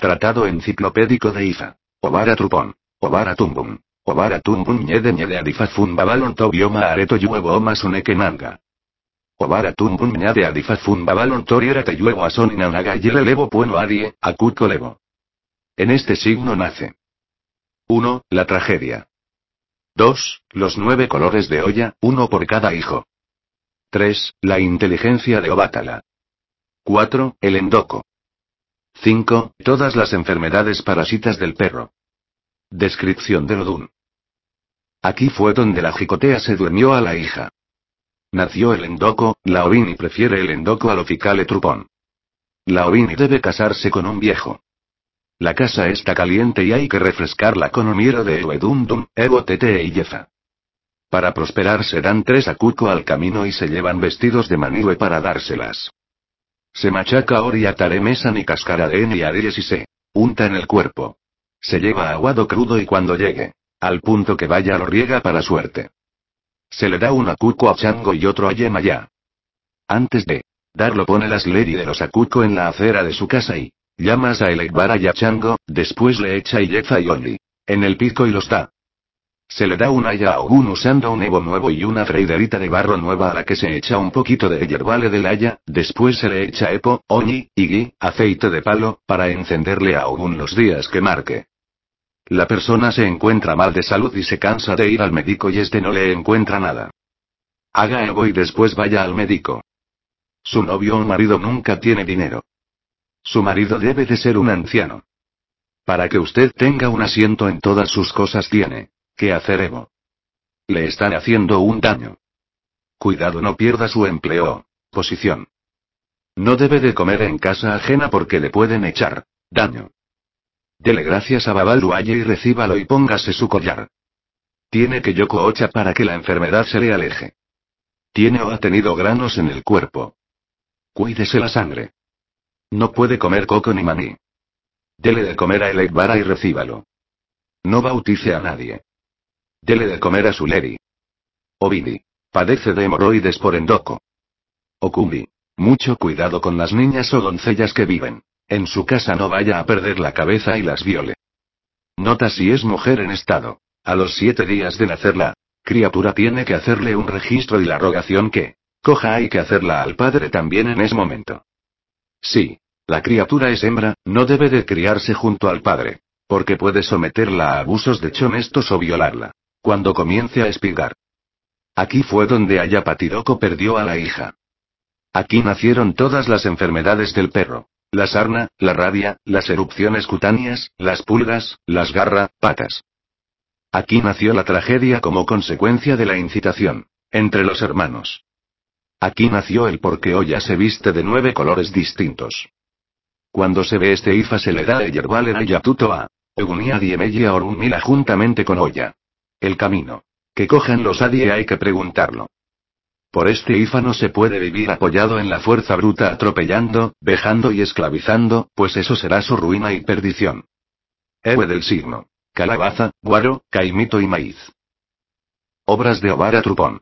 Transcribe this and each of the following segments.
Tratado enciclopédico de Ifa. Obara Trupón. Obara Tumbum. Obara Tumbum ñede adifafun babalon to bioma areto yuevo oma suneke nanga. Obara Tumbum ñade adifafun babalon toriera te yuevo asoni nanaga y levo pueno adie, akutko levo. En este signo nace. 1. La tragedia. 2. Los 9 colores de olla, uno por cada hijo. 3. La inteligencia de Obatala. 4. El endoko. 5. Todas las enfermedades parásitas del perro. Descripción del Odún. Aquí fue donde la jicotea se durmió a la hija. Nació el endoko, la Ovini prefiere el endoko al oficale Trupón. La Ovini debe casarse con un viejo. La casa está caliente y hay que refrescarla con omiero de Eudundum, Evo Tete y Yefa. Para prosperar se dan 3 akuko al camino y se llevan vestidos de manihue para dárselas. Se machaca ori ataremesa ni cascara de en y aries y se unta en el cuerpo. Se lleva aguado crudo y cuando llegue al punto que vaya lo riega para suerte. Se le da un akuko a Chango y otro a Yemayá. Antes de darlo pone las leri de los akuko en la acera de su casa y llamas a Elegbara y a Chango, después le echa Iyefa y Oli en el pico y los da. Se le da un haya a Ogun usando un evo nuevo y una freiderita de barro nueva a la que se echa un poquito de yerbale del haya, después se le echa epo, oñi, y gui, aceite de palo, para encenderle a Ogun los días que marque. La persona se encuentra mal de salud y se cansa de ir al médico y este no le encuentra nada. Haga evo y después vaya al médico. Su novio o marido nunca tiene dinero. Su marido debe de ser un anciano. Para que usted tenga un asiento en todas sus cosas tiene que hacer evo. Le están haciendo un daño. Cuidado no pierda su empleo, posición. No debe de comer en casa ajena porque le pueden echar daño. Dele gracias a Babaluaye y recíbalo y póngase su collar. Tiene que yoko ocha para que la enfermedad se le aleje. Tiene o ha tenido granos en el cuerpo. Cuídese la sangre. No puede comer coco ni maní. Dele de comer a Elegbara y recíbalo. No bautice a nadie. Dele de comer a su leri. Ovini. Padece de hemorroides por endoko. Okumi. Mucho cuidado con las niñas o doncellas que viven en su casa, no vaya a perder la cabeza y las viole. Nota si es mujer en estado. A los 7 días de nacer la criatura tiene que hacerle un registro y la rogación que coja hay que hacerla al padre también en ese momento. Sí. La criatura es hembra, no debe de criarse junto al padre, porque puede someterla a abusos deshonestos o violarla cuando comience a espigar. Aquí fue donde Ayapatiroko perdió a la hija. Aquí nacieron todas las enfermedades del perro. La sarna, la rabia, las erupciones cutáneas, las pulgas, las patas. Aquí nació la tragedia como consecuencia de la incitación entre los hermanos. Aquí nació el por qué Oya se viste de 9 colores distintos. Cuando se ve este Ifa se le da el yerbal en Ayatuto a Egunia Diemella Orunmila juntamente con Oya. El camino que cojan los Adie hay que preguntarlo. Por este Ifa no se puede vivir apoyado en la fuerza bruta atropellando, vejando y esclavizando, pues eso será su ruina y perdición. Héroe del signo. Calabaza, guaro, caimito y maíz. Obras de Obara Trupón.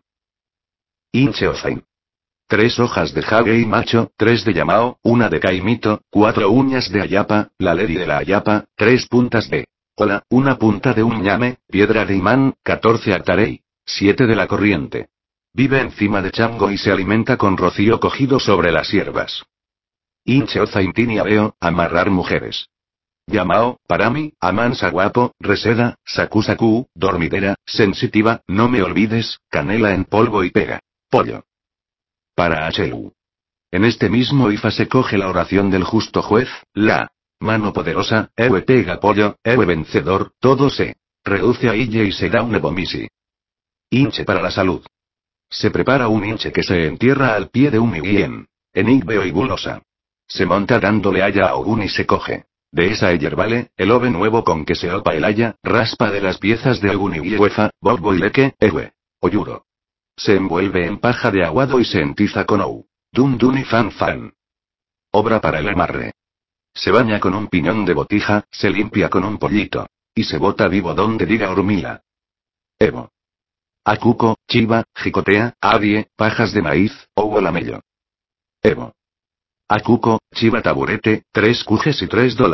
Inche Ozain. 3 hojas de jagüey macho, 3 de yamao, 1 de caimito, 4 uñas de ayapa, la leri de la ayapa, 3 puntas de hola, 1 punta de un ñame, piedra de imán, 14 actarei, 7 de la corriente. Vive encima de Chango y se alimenta con rocío cogido sobre las hierbas. Inche Ozaintinia veo, amarrar mujeres. Yamao, Parami, Amansa guapo, Reseda, Sakusaku, dormidera, sensitiva, no me olvides, canela en polvo y pega. Pollo. Para Helu. En este mismo Ifa se coge la oración del justo juez, la mano poderosa, Ewe pega pollo, Ewe vencedor, todo se reduce a Ille y se da un ebomisi. Inche para la salud. Se prepara un inche que se entierra al pie de un miguien. En Igbeo y gulosa. Se monta dándole haya a Ogun y se coge de esa yerbale, el ove nuevo con que se opa el haya, raspa de las piezas de Ogun y huefa, bobo y leque, ewe. Oyuro. Se envuelve en paja de aguado y se entiza con ou. Dun dun y fan fan. Obra para el amarre. Se baña con un piñón de botija, se limpia con un pollito. Y se bota vivo donde diga hormila. Evo. Akuko, chiva, jicotea, adie, pajas de maíz, ou lamello. Evo. Akuko, Chiba taburete, 3 kujes y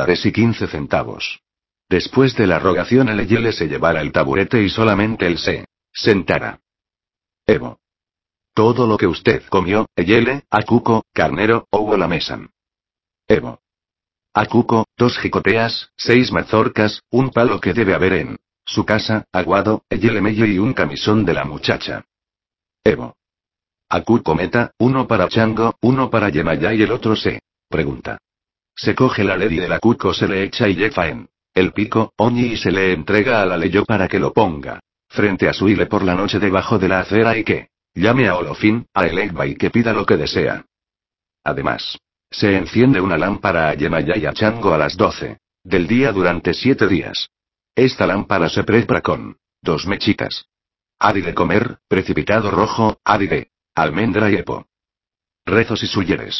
$3.15. Después de la rogación el Eyele se llevara el taburete y solamente él se sentara. Evo. Todo lo que usted comió, Eyele, Akuko, carnero, o la mesan. Evo. Akuko, 2 jicoteas, 6 mazorcas, un palo que debe haber en su casa, aguado, Eyele mello y un camisón de la muchacha. Evo. Akuko meta, 1 para Chango, 1 para Yemaya y el otro se pregunta. Se coge la lady del Akuko, se le echa y lleva en el pico, Oñi y se le entrega a la Leyo para que lo ponga frente a su hile por la noche debajo de la acera y que llame a Olofin, a Elegba y que pida lo que desea. Además, se enciende una lámpara a Yemaya y a Chango a las 12 del día durante 7 días. Esta lámpara se prepara con 2 mechitas. Adi de comer, precipitado rojo, Adi de almendra y epo. Rezos y suyeres.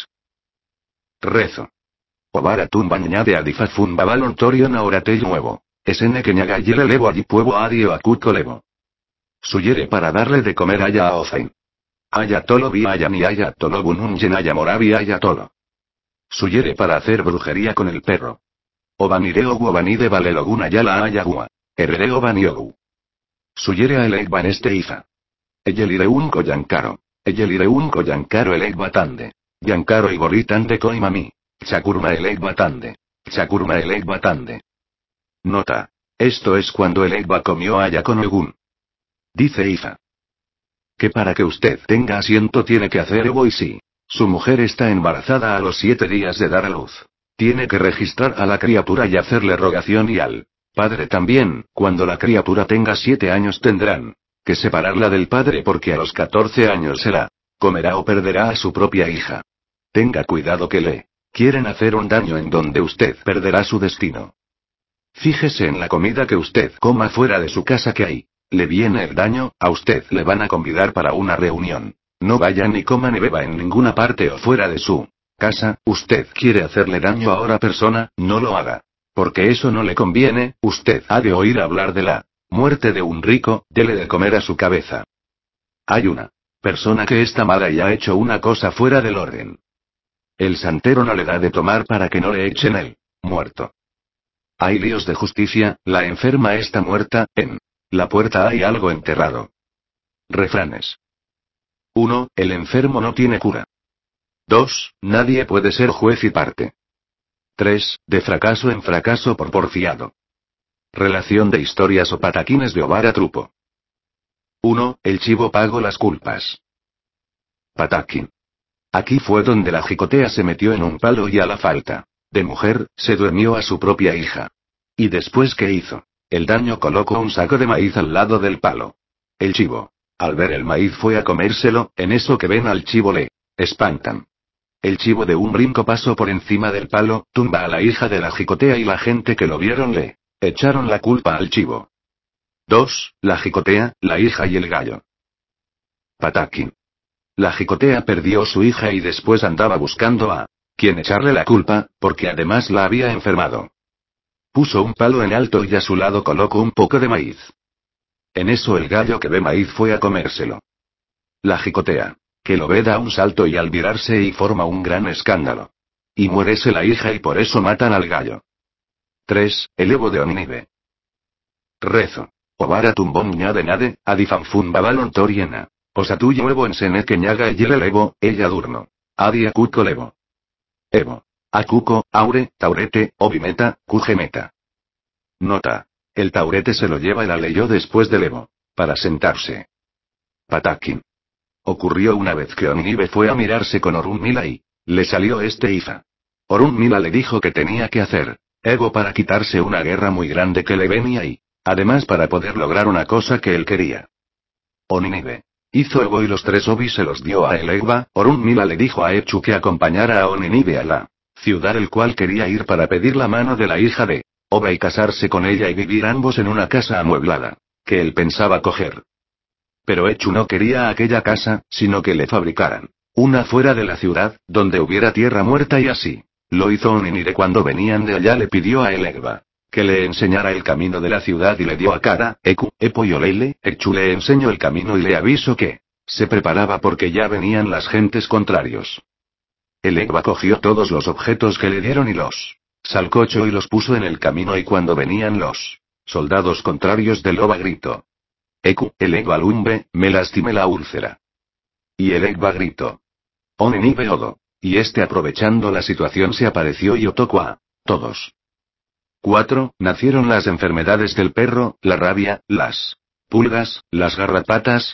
Rezo. Obara tumba ñade adifafun babalon torion auratel nuevo. Esene que ñaga yele levo allí puevo adio akuko levo. Suyere para darle de comer haya a Ozain. Haya tolo vi haya ni haya tolo bunun yen haya moravi haya tolo. Suyere para hacer brujería con el perro. Obanireo guobanide vale loguna yala haya gua. Herrereo baniogu. Suyere a elegba en este ifa. Eyelireun koyankaro. Eyelireun koyankaro elegba tande. Yankaro y boritande koimami. Chakurma elegba tande. Chakurma elegba tande. Nota. Esto es cuando Elegba comió haya con Ogun. Dice Ifa. Que para que usted tenga asiento tiene que hacer Evo y si su mujer está embarazada a los 7 días de dar a luz. Tiene que registrar a la criatura y hacerle rogación y al padre también, cuando la criatura tenga 7 años tendrán que separarla del padre porque a los 14 años se la comerá o perderá a su propia hija. Tenga cuidado que le quieren hacer un daño en donde usted perderá su destino. Fíjese en la comida que usted coma fuera de su casa que ahí le viene el daño, a usted le van a convidar para una reunión. No vaya ni coma ni beba en ninguna parte o fuera de su casa, usted quiere hacerle daño a otra persona, no lo haga. Porque eso no le conviene, usted ha de oír hablar de la muerte de un rico, dele de comer a su cabeza. Hay una persona que está mala y ha hecho una cosa fuera del orden. El santero no le da de tomar para que no le echen el muerto. Hay líos de justicia, la enferma está muerta, en la puerta hay algo enterrado. Refranes. 1. El enfermo no tiene cura. 2. Nadie puede ser juez y parte. 3. De fracaso en fracaso por porfiado. Relación de historias o pataquines de Obara Trupo. 1. El chivo pagó las culpas. Pataquín. Aquí fue donde la jicotea se metió en un palo y a la falta de mujer, se durmió a su propia hija. ¿Y después qué hizo? El daño colocó un saco de maíz al lado del palo. El chivo, al ver el maíz fue a comérselo, en eso que ven al chivo le espantan. El chivo de un brinco pasó por encima del palo, tumba a la hija de la jicotea y la gente que lo vieron le echaron la culpa al chivo. 2. La jicotea, la hija y el gallo. Pataquín. La jicotea perdió su hija y después andaba buscando a quien echarle la culpa, porque además la había enfermado. Puso un palo en alto y a su lado colocó un poco de maíz. En eso el gallo que ve maíz fue a comérselo. La jicotea, que lo ve da un salto y al virarse y forma un gran escándalo. Y muérese la hija y por eso matan al gallo. 3. El Evo de Oninibe. Rezo. Obara tumbón ñade nade, adifanfun babalon toriena. Osatuyo huevo en sene que ñaga y el Evo, ella durno. Adi akuko levo. Evo. Akuko, aure, taurete, obimeta, kugemeta. Nota. El taurete se lo lleva el aleyó después del Evo. Para sentarse. Pataquín. Ocurrió una vez que Oninibe fue a mirarse con Orunmila y le salió este ifa. Orunmila le dijo que tenía que hacer Evo para quitarse una guerra muy grande que le venía y, además para poder lograr una cosa que él quería. Oninibe hizo Evo y los 3 Obi se los dio a Elegba. Orunmila le dijo a Echu que acompañara a Oninibe a la ciudad el cual quería ir para pedir la mano de la hija de Oba y casarse con ella y vivir ambos en una casa amueblada, que él pensaba coger. Pero Echu no quería aquella casa, sino que le fabricaran una fuera de la ciudad, donde hubiera tierra muerta y así. Lo hizo Oninire cuando venían de allá le pidió a Elegba que le enseñara el camino de la ciudad y le dio a Kara, Eku, Epo y Oleile. Echu le enseñó el camino y le avisó que se preparaba porque ya venían las gentes contrarios. El Egba cogió todos los objetos que le dieron y los salcochó y los puso en el camino y cuando venían los soldados contrarios del Oba gritó. El Egba lumbe, me lastimé la úlcera. Y el Egba gritó. Onenibe Odo. Y este aprovechando la situación se apareció y otocó a todos. 4. Nacieron las enfermedades del perro, la rabia, las pulgas, las garrapatas.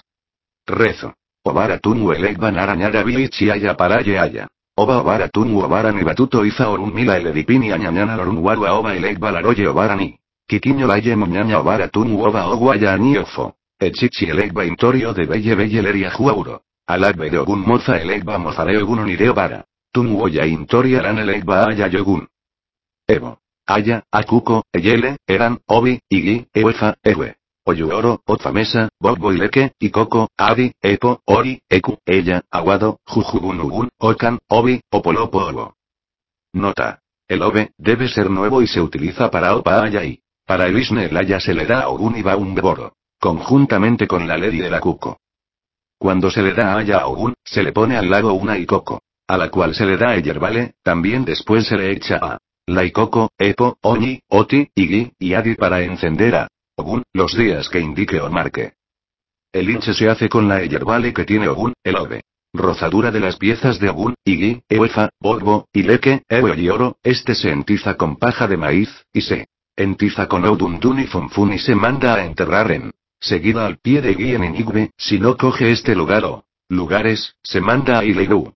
Rezo. Obaratun el Egba narañara bichi aya paraye aya. Obaratun obaran y batuto iza orun mila el edipini añañana orun warua oba el Egba laroye obarani. Kikiño laye moñaña obaratun oba oguaya aniofo. Echichi el Egba intorio de belle belle leria juauro. Alagbe de ogun moza el Egba mozare ogun unireo bara. Tun woya intoria aran el Egba aya yogun. Evo. Aya, Akuko, Eyele, Eran, Obi, Igi, Ewefa, Ewe. Oyuoro, Otfamesa, Bogbo y Leke, Ikoko, Adi, Epo, Ori, Eku, Ella, Aguado, Jujubun Ugun, Okan, Obi, Opolopo Obo. Nota. El Obe, debe ser nuevo y se utiliza para Opa Aya y. Para el Isne el Aya se le da a Ogun y Baun Beboro. Conjuntamente con la Leri de la Kuko. Cuando se le da a Aya a Ogun, se le pone al lado una Ikoko. A la cual se le da a Yerbale, también después se le echa a. La Ikoko, Epo, Oñi, Oti, Igi, y Adi para encender a Ogun, los días que indique o marque. El hinche se hace con la Yerbale que tiene Ogun, el Obe. Rozadura de las piezas de Ogun, Igi, Ewefa, Bogbo, y Leke, Ewe y Oro, este se entiza con paja de maíz, y se entiza con Odundun y Funfun y se manda a enterrar en seguida al pie de Igi en Inigbe, si no coge este lugar o lugares, se manda a Ileigu.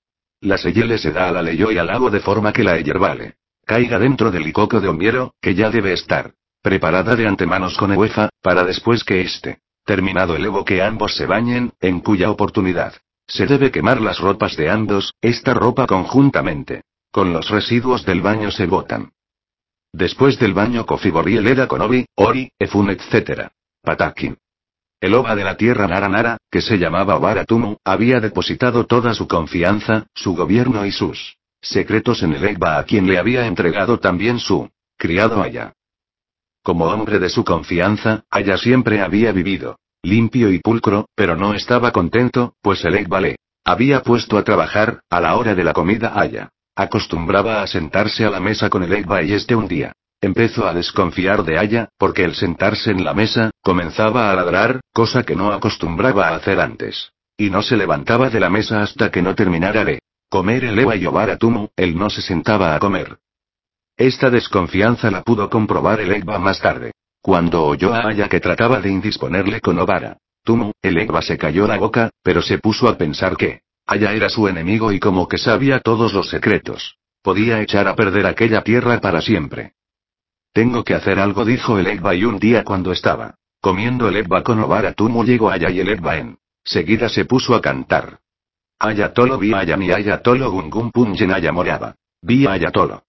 La Seyele se da a la Leyo y al lago de forma que la Yerbale caiga dentro del Ikoko de Omiero, que ya debe estar preparada de antemanos con Ewefa, para después que terminado el Evo que ambos se bañen, en cuya oportunidad se debe quemar las ropas de ambos, esta ropa conjuntamente con los residuos del baño se botan. Después del baño Kofibori el Eda con Obi, Ori, Efun etc. Patakin. El Oba de la tierra Nara Nara, que se llamaba Obaratumu, había depositado toda su confianza, su gobierno y sus secretos en el Egba a quien le había entregado también su criado Aya. Como hombre de su confianza, Aya siempre había vivido limpio y pulcro, pero no estaba contento, pues el Egba le había puesto a trabajar, a la hora de la comida Aya acostumbraba a sentarse a la mesa con el Egba y un día empezó a desconfiar de Aya, porque el sentarse en la mesa, comenzaba a ladrar, cosa que no acostumbraba a hacer antes. Y no se levantaba de la mesa hasta que no terminara de comer el Eva y Obaratumu, él no se sentaba a comer. Esta desconfianza la pudo comprobar el Egba más tarde. Cuando oyó a Aya que trataba de indisponerle con Obaratumu, el Egba se cayó la boca, pero se puso a pensar que Aya era su enemigo y como que sabía todos los secretos. Podía echar a perder aquella tierra para siempre. Tengo que hacer algo, dijo el Egba, y un día cuando estaba comiendo el Egba con Obaratumu llegó Aya y el Egba en seguida se puso a cantar. Ayatolo vi Aya mi Ayatolo gungum punjen Aya moraba. Vi Ayatolo.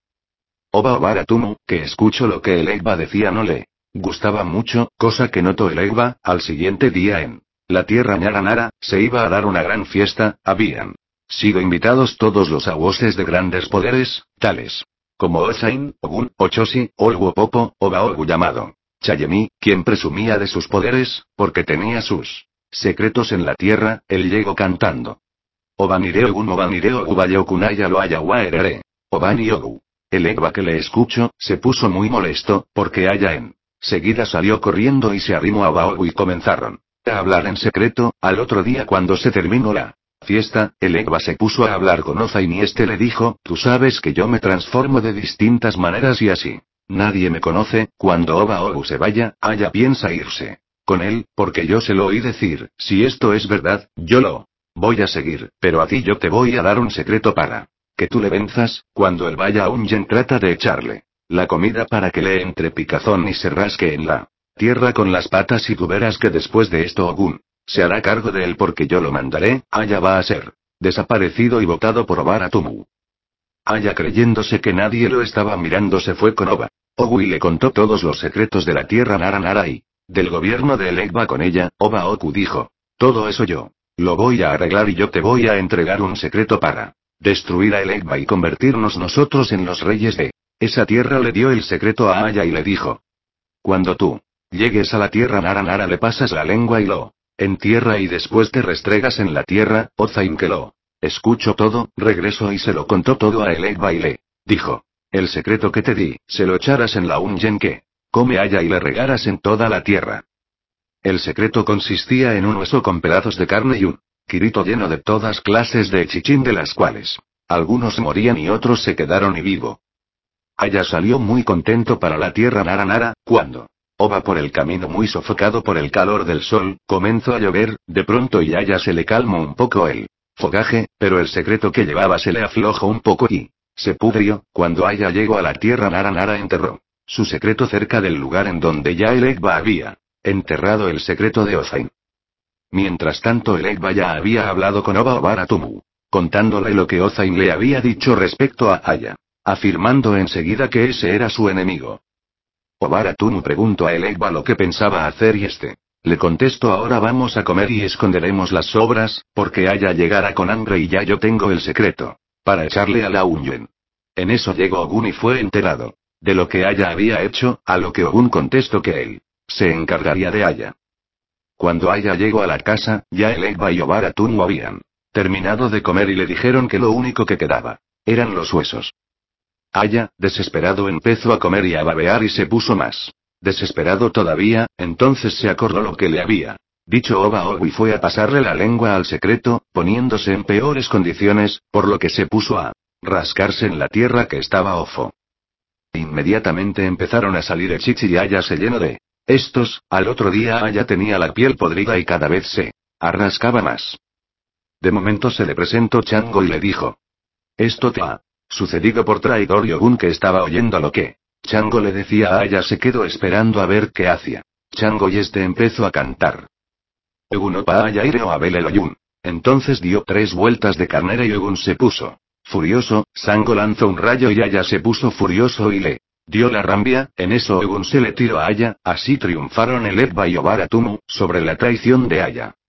Obaratumu, que escucho lo que el Egba decía no le gustaba mucho, cosa que notó el Egba, al siguiente día en la tierra Nara Nara, se iba a dar una gran fiesta, habían sido invitados todos los aguoses de grandes poderes, tales como Ozain, Ogun, Ochosi, Olguopopo, Obaogu llamado Chayemi, quien presumía de sus poderes, porque tenía sus secretos en la tierra, él llegó cantando. Obanireo Ubayokunaya lo ayahuaerere. Obaniogu. El Egba que le escuchó, se puso muy molesto, porque Aya en seguida salió corriendo y se arrimó a Baogu y comenzaron a hablar en secreto. Al otro día cuando se terminó la fiesta, el Egba se puso a hablar con Ozain y este le dijo, tú sabes que yo me transformo de distintas maneras y así nadie me conoce, cuando Obaogu se vaya, Aya piensa irse con él, porque yo se lo oí decir, si esto es verdad, yo lo voy a seguir, pero a ti yo te voy a dar un secreto para que tú le venzas, cuando él vaya a Unyen trata de echarle la comida para que le entre picazón y se rasque en la tierra con las patas y tú verás que después de esto Ogun se hará cargo de él porque yo lo mandaré, Aya va a ser desaparecido y botado por Obaratumu. Aya creyéndose que nadie lo estaba mirando se fue con Ogu y le contó todos los secretos de la tierra Nara Nara y del gobierno de El Egba con ella. Obaoku dijo, todo eso yo lo voy a arreglar y yo te voy a entregar un secreto para destruir a El Egba y convertirnos nosotros en los reyes de esa tierra. Le dio el secreto a Aya y le dijo, cuando tú llegues a la tierra Nara Nara le pasas la lengua y lo entierra y después te restregas en la tierra, Ozain que lo Escucho todo, regresó y se lo contó todo a Elegba y le dijo. El secreto que te di, se lo echaras en la ungen que come Aya y le regaras en toda la tierra. El secreto consistía en un hueso con pedazos de carne y un quirito lleno de todas clases de chichín de las cuales algunos morían y otros se quedaron y vivo. Aya salió muy contento para la tierra Nara Nara, cuando Oba por el camino muy sofocado por el calor del sol, comenzó a llover, de pronto y Aya se le calmó un poco el fogaje, pero el secreto que llevaba se le aflojó un poco y se pudrió. Cuando Aya llegó a la tierra Nara Nara enterró su secreto cerca del lugar en donde ya Elegba había enterrado el secreto de Ozain. Mientras tanto Elegba ya había hablado con Oba Obaratumu, contándole lo que Ozain le había dicho respecto a Aya, afirmando enseguida que ese era su enemigo. Obaratumu preguntó a Elegba lo que pensaba hacer y este le contestó: ahora vamos a comer y esconderemos las sobras, porque Aya llegará con hambre y ya yo tengo el secreto para echarle a la ungen. En eso llegó Ogun y fue enterado de lo que Aya había hecho, a lo que Ogun contestó que él se encargaría de Aya. Cuando Aya llegó a la casa, ya Elegba y Obaratumu habían terminado de comer y le dijeron que lo único que quedaba eran los huesos. Aya, desesperado, empezó a comer y a babear y se puso más desesperado todavía. Entonces se acordó lo que le había dicho Oba Ogu y fue a pasarle la lengua al secreto, poniéndose en peores condiciones, por lo que se puso a rascarse en la tierra que estaba ofo. Inmediatamente empezaron a salir Echichi y Aya se llenó de estos. Al otro día Aya tenía la piel podrida y cada vez se arrascaba más. De momento se le presentó Chango y le dijo: esto te ha sucedido por traidor. Y Ogun, que estaba oyendo lo que Chango le decía a Aya, se quedó esperando a ver qué hacía Chango y este empezó a cantar. Ogun opa Aya ireo abel el Oyun. Entonces dio 3 vueltas de carnera y Ogun se puso furioso. Chango lanzó un rayo y Aya se puso furioso y le dio la rambia. En eso Ogun se le tiró a Aya. Así triunfaron Elegba y Obaratumu sobre la traición de Aya.